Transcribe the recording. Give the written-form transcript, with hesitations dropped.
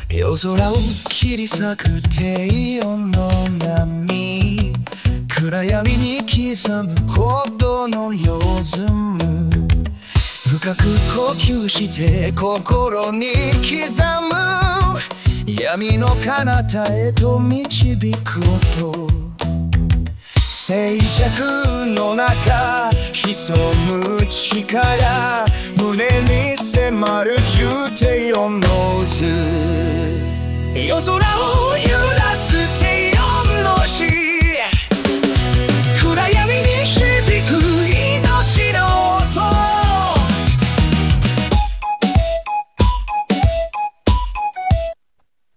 夜空を切り裂く低温の波、暗闇に刻む鼓動の夜む。深く呼吸して心に刻む、闇の彼方へと導く音。静寂の中潜む力、胸に迫る重低音の渦。夜空